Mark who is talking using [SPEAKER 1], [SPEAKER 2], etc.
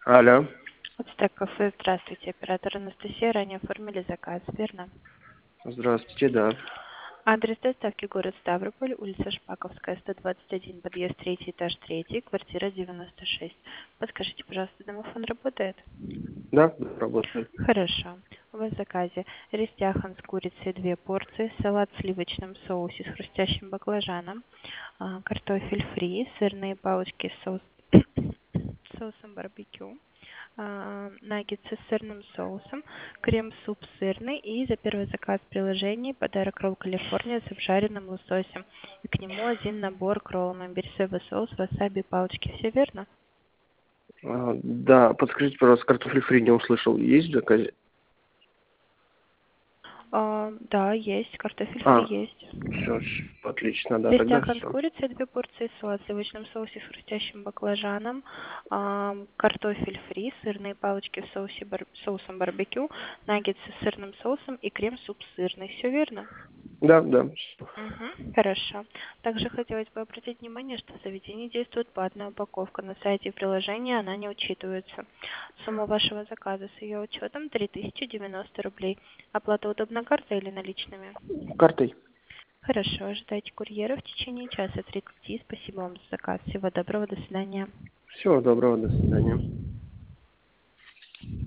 [SPEAKER 1] Алло.
[SPEAKER 2] Ацтек кафе, здравствуйте. Оператор Анастасия, ранее оформили заказ, верно?
[SPEAKER 1] Здравствуйте, да.
[SPEAKER 2] Адрес доставки город Ставрополь, улица Шпаковская, 121, подъезд 3, этаж 3, квартира 96. Подскажите, пожалуйста, домофон работает?
[SPEAKER 1] Да, работаю.
[SPEAKER 2] Хорошо. У вас в заказе рис тяхан с курицей 2 порции, салат в сливочном соусе с хрустящим баклажаном, картофель фри, сырные палочки с соусом барбекю, наггетсы с сырным соусом, крем-суп сырный и за первый заказ в приложении подарок ролл Калифорния с обжаренным лососем. И к нему один набор к роллам имбирь соевый соус, васаби, палочки. Все верно?
[SPEAKER 1] Да, подскажите, пожалуйста, картофель фри не услышал. Есть в заказе?
[SPEAKER 2] Да, есть. Картофель фри
[SPEAKER 1] А,
[SPEAKER 2] есть.
[SPEAKER 1] все, отлично, да, тогда
[SPEAKER 2] Рестяхан с
[SPEAKER 1] все.
[SPEAKER 2] курицей 2 порции, салат в сливочном соусе с хрустящим баклажаном, картофель фри, сырные палочки в соусе соусом барбекю, наггетсы с сырным соусом и крем-суп сырный. Все верно?
[SPEAKER 1] Да, да.
[SPEAKER 2] Угу, хорошо. Также хотелось бы обратить внимание, что в заведении действует платная упаковка. На сайте и приложении она не учитывается. Сумма вашего заказа с ее учетом 3090 рублей. Оплата удобна картой или наличными?
[SPEAKER 1] Картой.
[SPEAKER 2] Хорошо, ожидайте курьера в течение часа 30. Спасибо вам за заказ. Всего доброго, до свидания.
[SPEAKER 1] Всего доброго, до свидания.